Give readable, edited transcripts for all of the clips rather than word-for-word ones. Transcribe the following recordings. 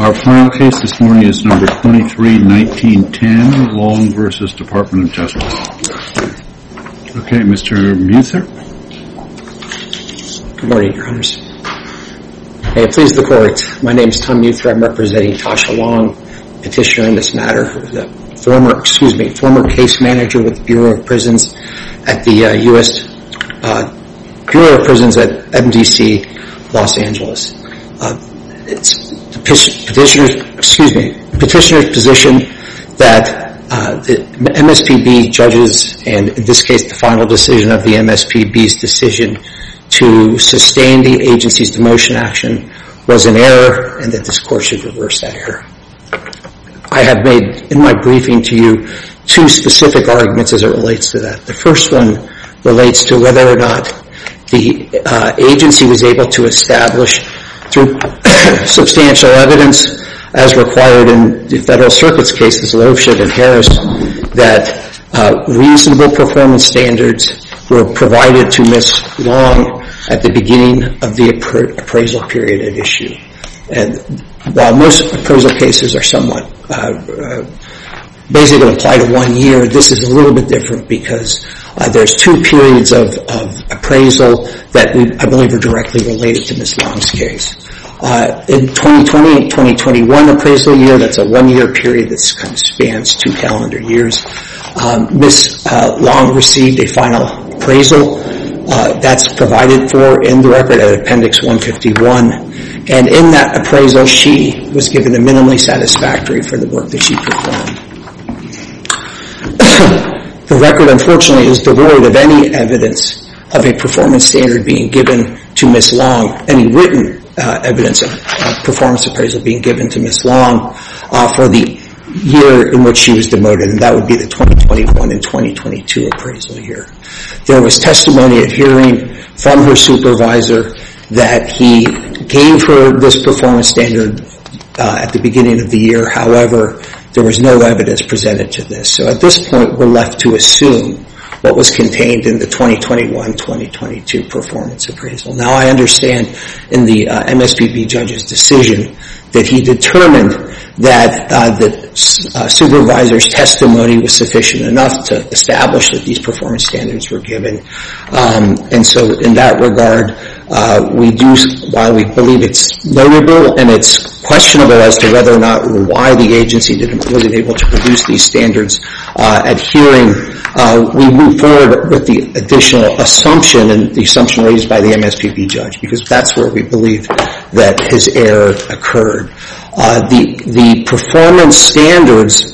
Our final case this morning is number 23-1910, Long v. Department of Justice. Okay, Mr. Muther. Good morning, Your Honors. May it please the Court, my name is Tom Muther. I'm representing Tasha Long, petitioner in this matter, who's a former case manager with the Bureau of Prisons at the U.S. Bureau of Prisons at MDC, Los Angeles. It's the petitioner's position that the MSPB judges, and in this case the final decision of the MSPB's decision to sustain the agency's demotion action was an error, and that this Court should reverse that error. I have made in my briefing to you two specific arguments as it relates to that. The first one relates to whether or not the agency was able to establish through substantial evidence, as required in the Federal Circuit's cases, Loebschutz and Harris, that reasonable performance standards were provided to Ms. Long at the beginning of the appraisal period at issue. And while most appraisal cases are somewhat basically apply to 1 year, this is a little bit different because there's two periods of appraisal that I believe are directly related to Ms. Long's case. In 2020 and 2021 appraisal year, that's a 1 year period that kind of spans 2 calendar years. Ms. Long received a final appraisal that's provided for in the record at Appendix 151. And in that appraisal, she was given a minimally satisfactory for the work that she performed. The record, unfortunately, is devoid of any evidence of a performance standard being given to Ms. Long, any written evidence of performance appraisal being given to Ms. Long for the year in which she was demoted, and that would be the 2021 and 2022 appraisal year. There was testimony at hearing from her supervisor that he gave her this performance standard at the beginning of the year. However, there was no evidence presented to this. So at this point, we're left to assume what was contained in the 2021-2022 performance appraisal. Now, I understand in the MSPB judge's decision that he determined that the supervisor's testimony was sufficient enough to establish that these performance standards were given. And so in that regard, while we believe it's notable and it's questionable as to whether or not or why the agency wasn't able to produce these standards at hearing, we move forward with the additional assumption and the assumption raised by the MSPB judge, because that's where we believe that his error occurred. The performance standards,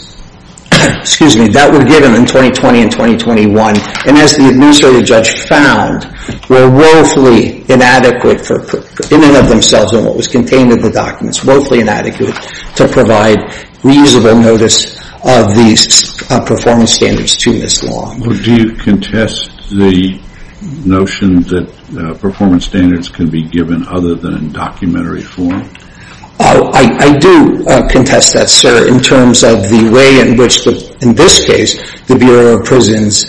that were given in 2020 and 2021, and as the administrative judge found, were woefully inadequate in and of themselves and what was contained in the documents, woefully inadequate to provide reasonable notice of these performance standards to Ms. Long. Well, do you contest the notion that performance standards can be given other than in documentary form? I do contest that, sir, in terms of the way in which, in this case, the Bureau of Prisons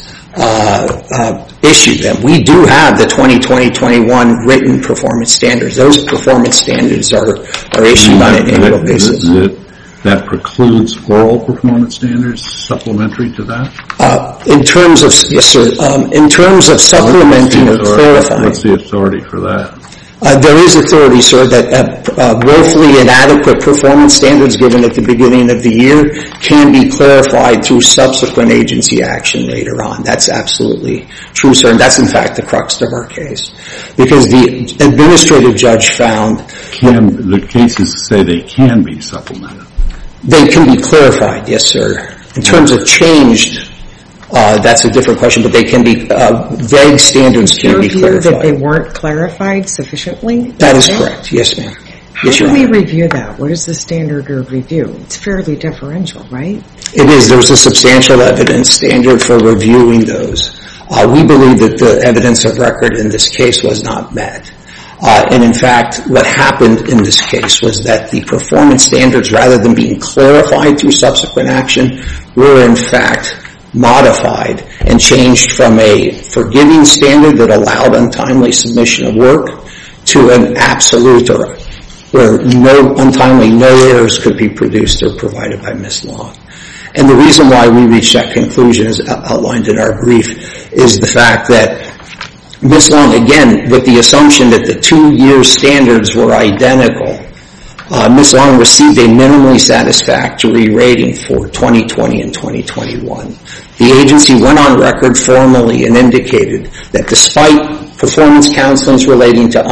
issued them. We do have the 2020-21 written performance standards. Those performance standards are issued on an annual basis. That precludes oral performance standards supplementary to that? In terms of, yes, sir, in terms of supplementing or clarifying. What's the authority for that? There is authority, sir, that woefully inadequate performance standards given at the beginning of the year can be clarified through subsequent agency action later on. That's absolutely true, sir, and that's in fact the crux of our case. Because the administrative judge found... The cases say they can be supplemented. They can be clarified, yes, sir. In terms of changed, that's a different question, but they can be, vague standards can be clarified. That they weren't clarified sufficiently? That is correct, yes, ma'am. How do we review that? What is the standard of review? It's fairly differential, right? It is. There's a substantial evidence standard for reviewing those. We believe that the evidence of record in this case was not met. And in fact, what happened in this case was that the performance standards, rather than being clarified through subsequent action, were in fact modified and changed from a forgiving standard that allowed untimely submission of work to an absolute or where no errors could be produced or provided by Ms. Long. And the reason why we reached that conclusion, as outlined in our brief, is the fact that Ms. Long, again, with the assumption that the 2-year standards were identical, Ms. Long received a minimally satisfactory rating for 2020 and 2021. The agency went on record formally and indicated that despite performance counselings relating to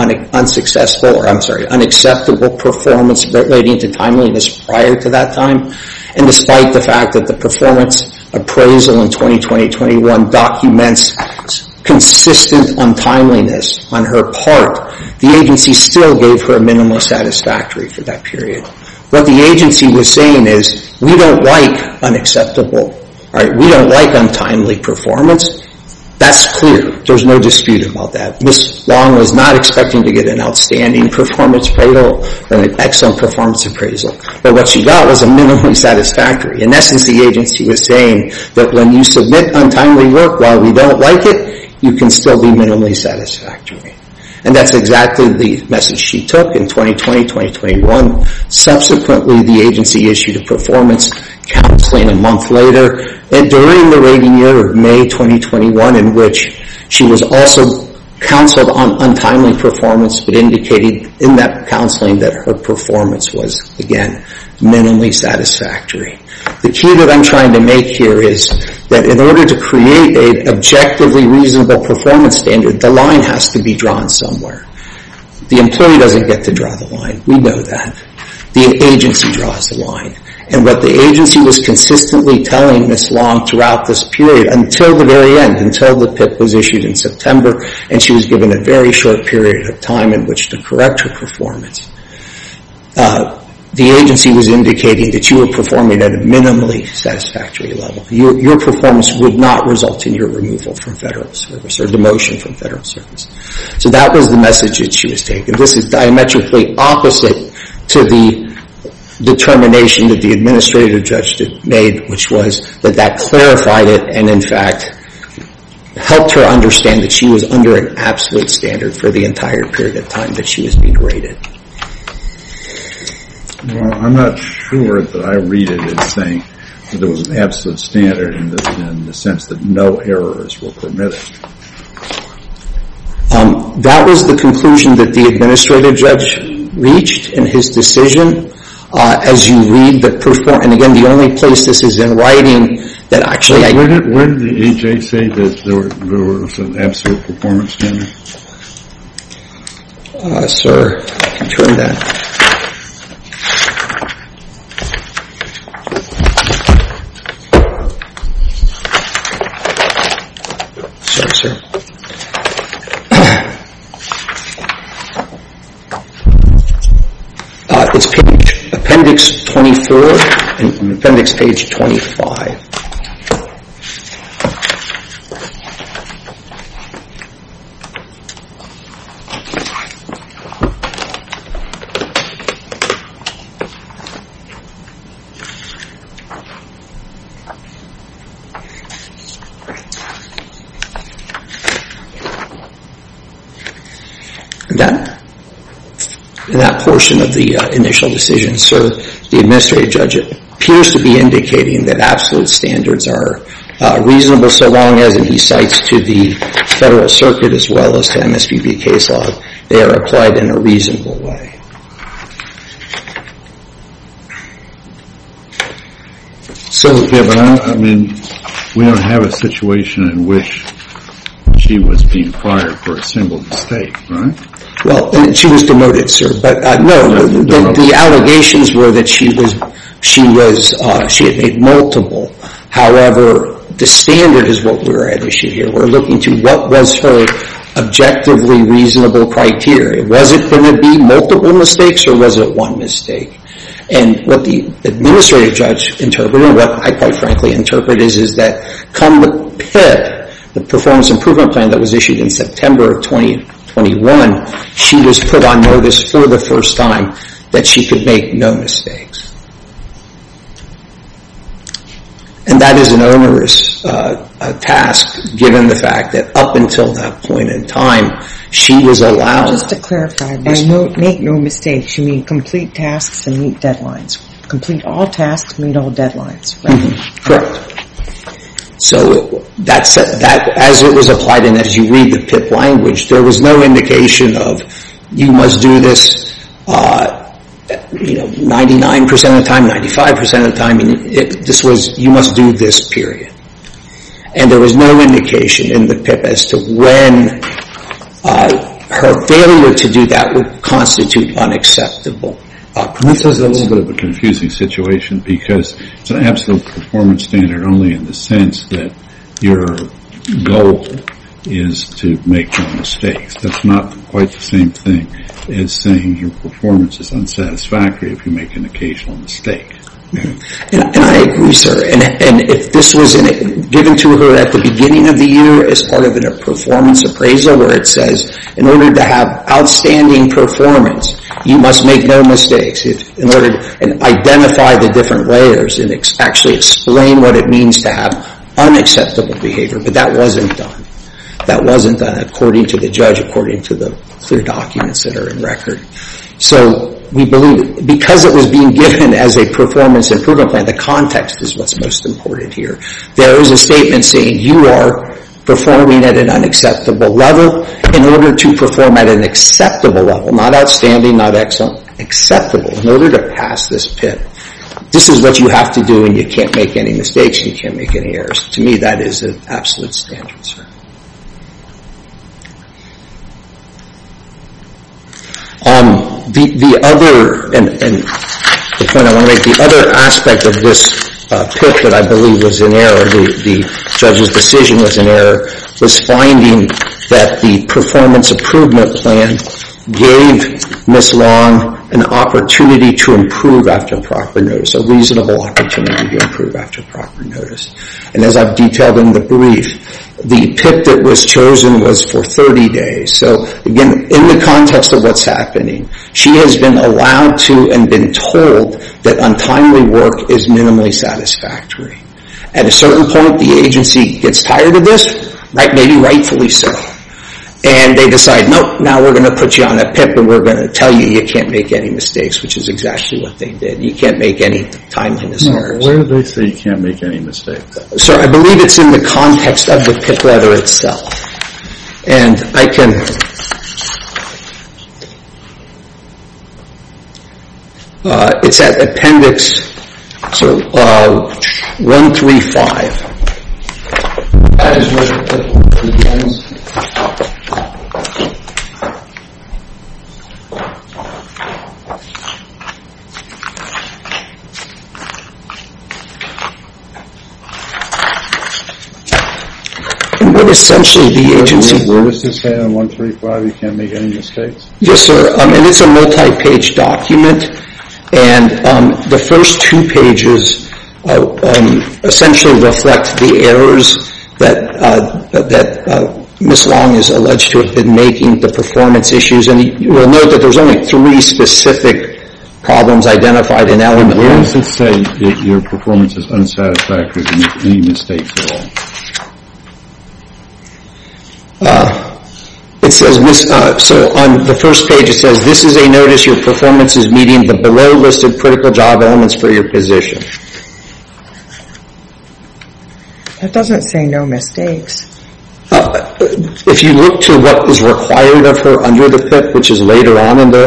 unacceptable performance relating to timeliness prior to that time, and despite the fact that the performance appraisal in 2020-21 documents consistent untimeliness on her part, the agency still gave her a minimally satisfactory for that period. What the agency was saying is, we don't like unacceptable, we don't like untimely performance. That's clear. There's no dispute about that. Ms. Long was not expecting to get an outstanding performance appraisal or an excellent performance appraisal. But what she got was a minimally satisfactory. In essence, the agency was saying that when you submit untimely work, while we don't like it, you can still be minimally satisfactory. And that's exactly the message she took in 2020, 2021. Subsequently, the agency issued a performance counseling a month later, and during the rating year of May 2021, in which she was also counseled on untimely performance, but indicated in that counseling that her performance was, again, minimally satisfactory. The key that I'm trying to make here is that in order to create an objectively reasonable performance standard, the line has to be drawn somewhere. The employee doesn't get to draw the line. We know that. The agency draws the line. And what the agency was consistently telling Ms. Long throughout this period, until the very end, until the PIP was issued in September, and she was given a very short period of time in which to correct her performance, the agency was indicating that you were performing at a minimally satisfactory level. Your performance would not result in your removal from federal service or demotion from federal service. So that was the message that she was taking. This is diametrically opposite to the determination that the administrative judge made, which was that clarified it and, in fact, helped her understand that she was under an absolute standard for the entire period of time that she was being rated. Well, I'm not sure that I read it as saying that there was an absolute standard in the sense that no errors were permitted. That was the conclusion that the administrative judge reached in his decision. As you read the and again, the only place this is in writing that actually... Where did the AJ say that there was an absolute performance standard? Sir, I can turn that. Sorry, sir. It's appendix 24 and appendix page 25. In that portion of the initial decision, sir, the administrative judge appears to be indicating that absolute standards are reasonable so long as, and he cites to the Federal Circuit as well as to MSPB case law, they are applied in a reasonable way. So, yeah, but I mean, we don't have a situation in which she was being fired for a single mistake, right? Well, she was demoted, sir. But no, the allegations were that she had made multiple. However, the standard is what we're at issue here. We're looking to what was her objectively reasonable criteria. Was it going to be multiple mistakes or was it one mistake? And what the administrative judge interpreted, and what I quite frankly interpret is that come the PIP, the Performance Improvement Plan that was issued in September of 2021, she was put on notice for the first time that she could make no mistakes. And that is an onerous task, given the fact that up until that point in time, she was allowed... Just to clarify, by make no mistakes, you mean complete tasks and meet deadlines. Complete all tasks, meet all deadlines, right? Mm-hmm. Correct. So that as it was applied, and as you read the PIP language, there was no indication of you must do this 99% of the time, 95% of the time. This was, you must do this, period. And there was no indication in the PIP as to when her failure to do that would constitute unacceptable. This is a little bit of a confusing situation because it's an absolute performance standard only in the sense that your goal is to make no mistakes. That's not quite the same thing as saying your performance is unsatisfactory if you make an occasional mistake. And I agree, sir. And if this was given to her at the beginning of the year as part of a performance appraisal where it says, in order to have outstanding performance, you must make no mistakes, in order to identify the different layers and actually explain what it means to have unacceptable behavior. But that wasn't done. That wasn't done according to the judge, according to the clear documents that are in record. So we believe, because it was being given as a performance improvement plan, the context is what's most important here. There is a statement saying you are performing at an unacceptable level. In order to perform at an acceptable level, not outstanding, not excellent, acceptable, in order to pass this PIP, this is what you have to do, and you can't make any mistakes, you can't make any errors. To me, that is an absolute standard, sir. The other, and the point I want to make, the other aspect of this PIP that I believe was in error, the judge's decision was in error, was finding that the performance improvement plan gave Ms. Long an opportunity to improve after proper notice, a reasonable opportunity to improve after proper notice. And as I've detailed in the brief, the PIP that was chosen was for 30 days. So again, in the context of what's happening, she has been allowed to and been told that untimely work is minimally satisfactory. At a certain point, the agency gets tired of this, right? Maybe rightfully so. And they decide, nope, now we're going to put you on a PIP and we're going to tell you can't make any mistakes, which is exactly what they did. You can't make any timeliness errors. Where do they say you can't make any mistakes? So I believe it's in the context of the PIP letter itself. And I can... it's at appendix 135. That is where the PIP begins. What essentially the agency... Where does this say on 135 you can't make any mistakes? Yes, sir. And it's a multi-page document. And the first two pages essentially reflect the errors that Ms. Long is alleged to have been making, the performance issues. And you will note that there's only 3 specific problems identified in element 1. Where does it say that your performance is unsatisfactory if you make any mistakes at all? It says, so on the first page it says, this is a notice your performance is meeting the below listed critical job elements for your position. That doesn't say no mistakes. If you look to what is required of her under the PIP, which is later on in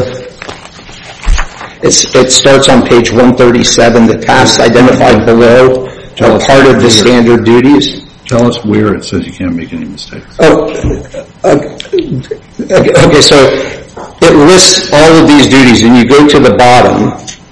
it starts on page 137, the tasks identified below are part of the standard duties. Tell us where it says you can't make any mistakes. Okay, so it lists all of these duties, and you go to the bottom.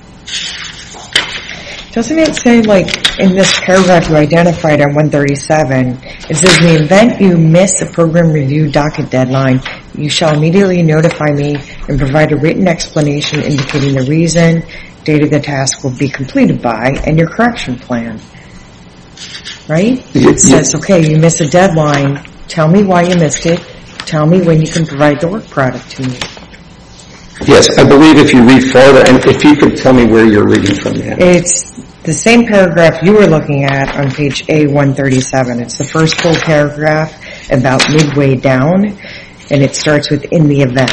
Doesn't it say, like, in this paragraph you identified on 137, it says, in the event you miss a program review docket deadline, you shall immediately notify me and provide a written explanation indicating the reason, date of the task will be completed by, and your correction plan. Right? It says, okay, you miss a deadline, tell me why you missed it, tell me when you can provide the work product to me. Yes, I believe if you read further, and if you could tell me where you're reading from that. It's the same paragraph you were looking at on page A137. It's the first full paragraph about midway down, and it starts with "in the event,"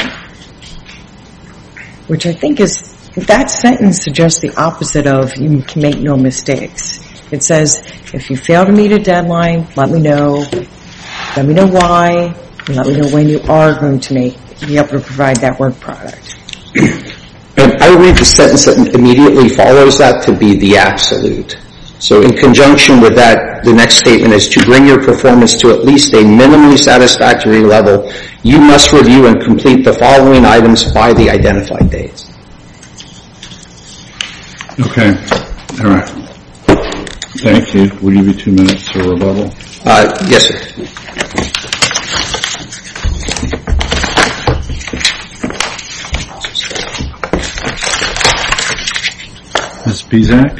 which I think is, that sentence suggests the opposite of "you can make no mistakes." It says, if you fail to meet a deadline, let me know why, and let me know when you are going to be able to provide that work product. And I read the sentence that immediately follows that to be the absolute. So in conjunction with that, the next statement is, to bring your performance to at least a minimally satisfactory level, you must review and complete the following items by the identified dates. Okay. All right. Thank you. We'll give you 2 minutes for rebuttal. Yes, sir. Ms. Bizak?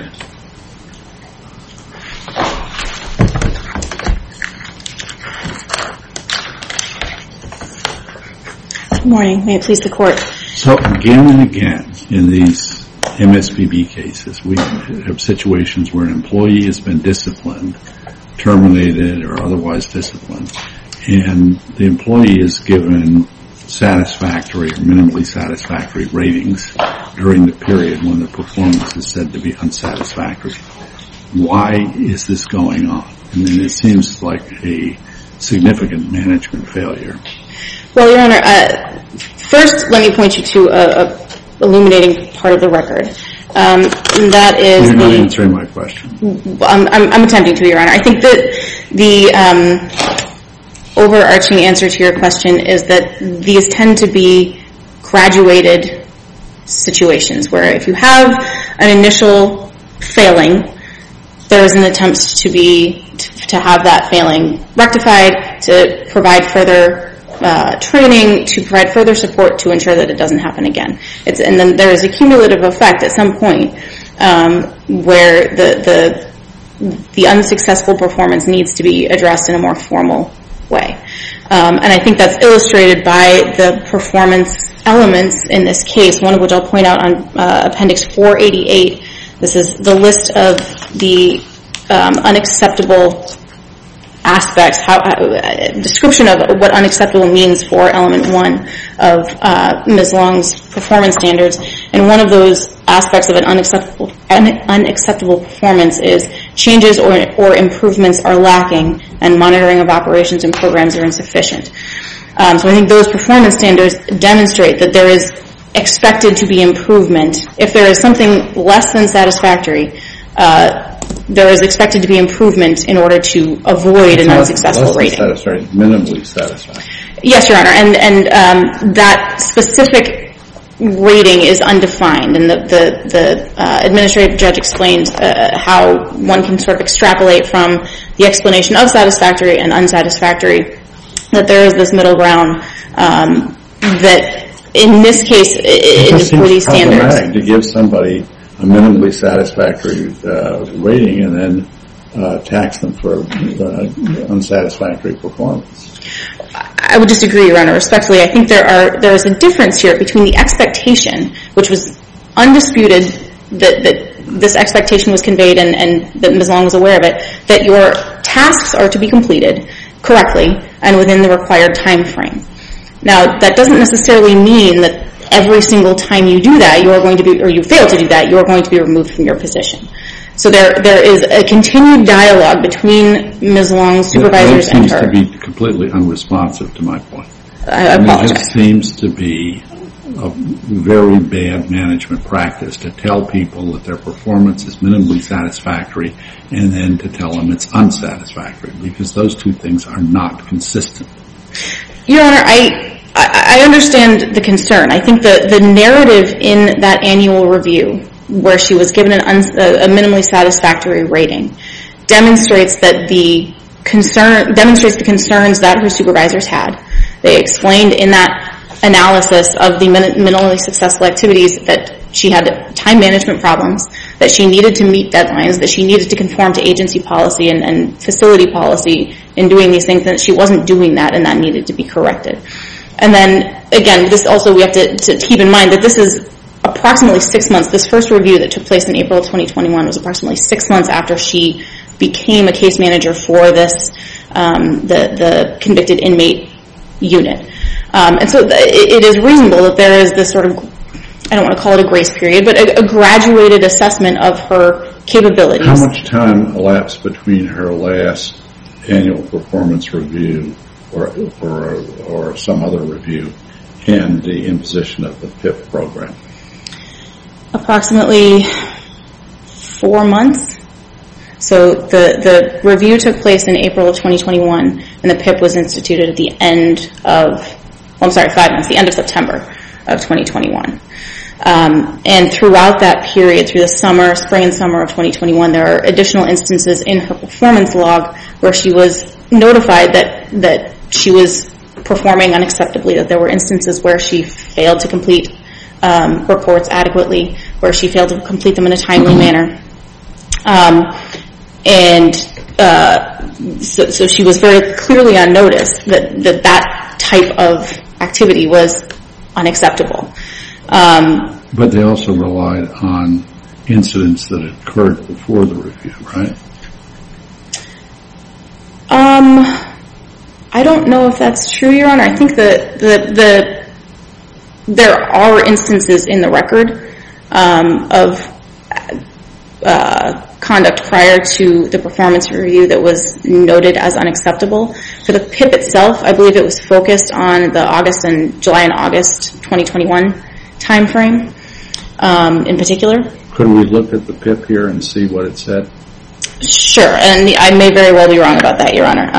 Good morning. May it please the Court. So again and again in these MSPB cases, we have situations where an employee has been disciplined, terminated, or otherwise disciplined, and the employee is given satisfactory or minimally satisfactory ratings during the period when the performance is said to be unsatisfactory. Why is this going on? I mean, it seems like a significant management failure. Well, Your Honor, first let me point you to a illuminating part of the record. That is, you're not answering my question. I'm attempting to, Your Honor. I think that the overarching answer to your question is that these tend to be graduated situations where if you have an initial failing, there is an attempt to have that failing rectified, to provide further training, to provide further support to ensure that it doesn't happen again. And then there is a cumulative effect at some point where the unsuccessful performance needs to be addressed in a more formal way. And I think that's illustrated by the performance elements in this case, one of which I'll point out on Appendix 488. This is the list of the unacceptable aspects, description of what unacceptable means for element 1 of Ms. Long's performance standards. And one of those aspects of an unacceptable performance is changes or improvements are lacking and monitoring of operations and programs are insufficient. So I think those performance standards demonstrate that there is expected to be improvement. If there is something less than satisfactory, there is expected to be improvement in order to avoid an unsuccessful rating. Minimally satisfactory. Yes, Your Honor, and that specific rating is undefined, and the administrative judge explained how one can sort of extrapolate from the explanation of satisfactory and unsatisfactory that there is this middle ground that in this case, for these standards. It's to give somebody a minimally satisfactory rating and then tax them for unsatisfactory performance. I would disagree, Your Honor, respectfully. I think there is a difference here between the expectation, which was undisputed that this expectation was conveyed and that Ms. Long was aware of it, that your tasks are to be completed correctly and within the required time frame. Now, that doesn't necessarily mean that every single time you do that, you are going to be, or you fail to do that, you are going to be removed from your position. So there is a continued dialogue between Ms. Long's supervisors and her. That seems to be completely unresponsive to my point. I apologize. It seems to be a very bad management practice to tell people that their performance is minimally satisfactory and then to tell them it's unsatisfactory, because those two things are not consistent. Your Honor, I understand the concern. I think the narrative in that annual review, where she was given a minimally satisfactory rating, demonstrates the concerns that her supervisors had. They explained in that analysis of the minimally successful activities that she had time management problems, that she needed to meet deadlines, that she needed to conform to agency policy and facility policy in doing these things, that she wasn't doing that and that needed to be corrected. And then, again, this also we have to keep in mind that this is approximately 6 months. This first review that took place in April of 2021 was approximately 6 months after she became a case manager for this, the convicted inmate unit. And so it is reasonable that there is this sort of, I don't want to call it a grace period, but a graduated assessment of her capabilities. How much time elapsed between her last annual performance review or some other review and the imposition of the PIP program? Approximately 4 months. So the review took place in April of 2021, and the PIP was instituted at the end of, 5 months, the end of September of 2021. And throughout that period, through the spring and summer of 2021, there are additional instances in her performance log where she was notified that she was performing unacceptably, that there were instances where she failed to complete reports adequately, where she failed to complete them in a timely manner. So she was very clearly on notice that type of activity was unacceptable. But they also relied on incidents that occurred before the review, right? I don't know if that's true, Your Honor. I think that there are instances in the record of conduct prior to the performance review that was noted as unacceptable. For the PIP itself, I believe it was focused on the July and August 2021 time frame in particular. Could we look at the PIP here and see what it said? Sure, and I may very well be wrong about that, Your Honor.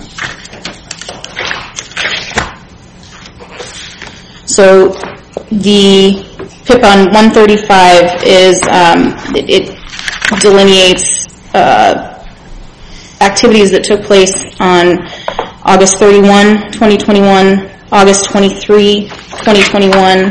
So the PIP on 135 it delineates activities that took place on August 31, 2021, August 23, 2021,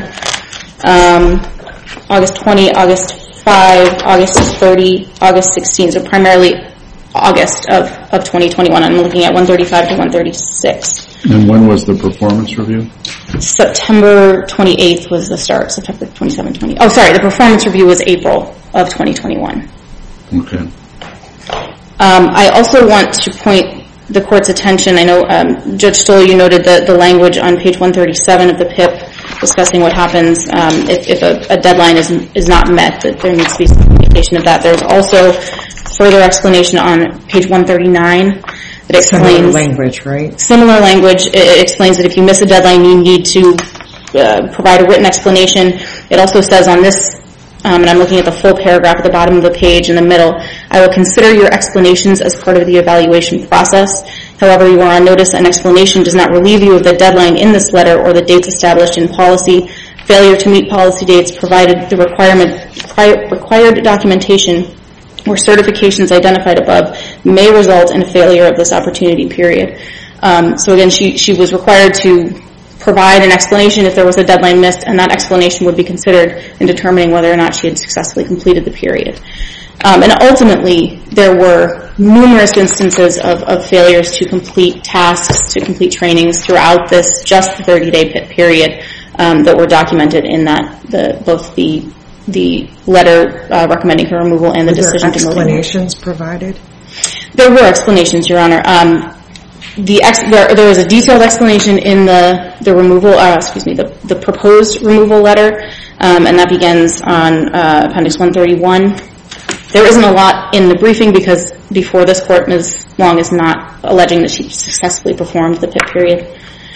August 20, August 5, August 30, August 16, so primarily August of 2021. I'm looking at 135 to 136. And when was the performance review? September 28th was the start. September 27, 20. Oh, sorry, the performance review was April of 2021. Okay. I also want to point the Court's attention. I know, Judge Stoll, you noted the language on page 137 of the PIP discussing what happens if a deadline is not met, that there needs to be some indication of that. There's also further explanation on page 139 that explains... Similar language, right? Similar language. It explains that if you miss a deadline, you need to provide a written explanation. It also says on this, and I'm looking at the full paragraph at the bottom of the page in the middle, I will consider your explanations as part of the evaluation process. However, you are on notice an explanation does not relieve you of the deadline in this letter or the dates established in policy. Failure to meet policy dates provided the required documentation or certifications identified above may result in a failure of this opportunity period. So again, she was required to provide an explanation if there was a deadline missed, and that explanation would be considered in determining whether or not she had successfully completed the period. And ultimately, there were numerous instances of failures to complete tasks, to complete trainings throughout this just the 30-day PIP period that were documented in that both the letter recommending her removal and the decision to move. Were there explanations provided? There were explanations, Your Honor. There was a detailed explanation in the removal, the proposed removal letter, and that begins on Appendix 131. There isn't a lot in the briefing because before this Court, Ms. Long is not alleging that she successfully performed the PIP period.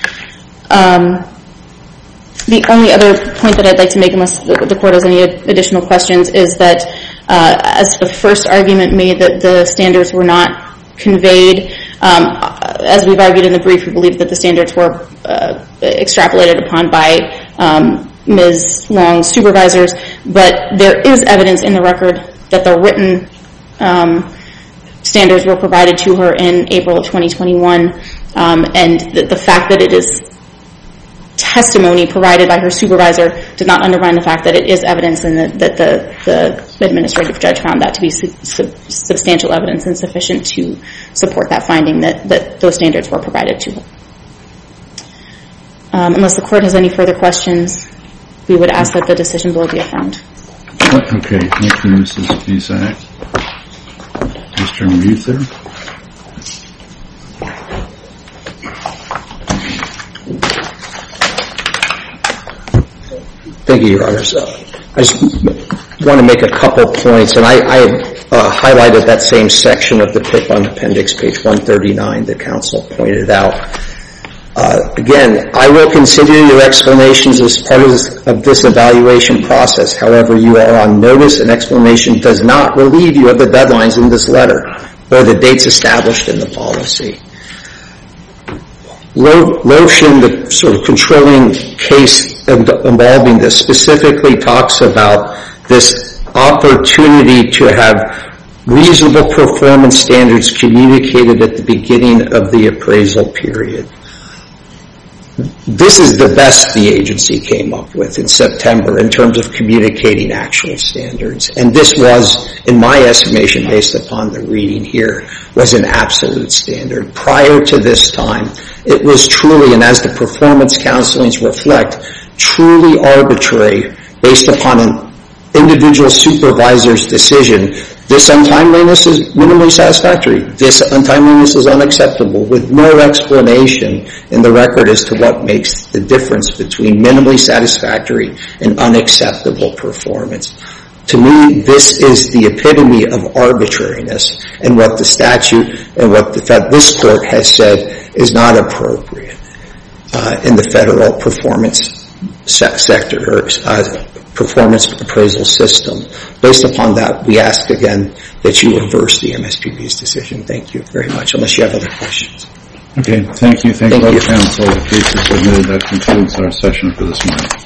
The only other point that I'd like to make, unless the Court has any additional questions, is that as the first argument made that the standards were not conveyed, as we've argued in the brief, we believe that the standards were extrapolated upon by Ms. Long's supervisors, but there is evidence in the record that the written standards were provided to her in April of 2021, and the fact that it is testimony provided by her supervisor did not undermine the fact that it is evidence and that the administrative judge found that to be substantial evidence and sufficient to support that finding that those standards were provided to her. Unless the Court has any further questions, we would ask that the decision below be affirmed. Okay, thank you, Mrs. Cusack. Mr. Muther? Thank you, Your Honors. I just want to make a couple points, and I highlighted that same section of the PIP on appendix page 139 that counsel pointed out. Again, I will consider your explanations as part of this evaluation process. However, you are on notice, and explanation does not relieve you of the deadlines in this letter or the dates established in the policy. Lotion, the sort of controlling case involving this, specifically talks about this opportunity to have reasonable performance standards communicated at the beginning of the appraisal period. This is the best the agency came up with in September in terms of communicating actual standards. And this was, in my estimation, based upon the reading here, was an absolute standard. Prior to this time, it was truly, and as the performance counselings reflect, truly arbitrary based upon an individual supervisor's decision. This untimeliness is minimally satisfactory. This untimeliness is unacceptable, with no explanation in the record as to what makes the difference between minimally satisfactory and unacceptable performance. To me, this is the epitome of arbitrariness, and what the statute and what this court has said is not appropriate in the federal performance sector or performance appraisal system. Based upon that, we ask again that you reverse the MSPB's decision. Thank you very much, unless you have other questions. Okay, thank you. Thank you, counsel. The case is submitted. That concludes our session for this morning.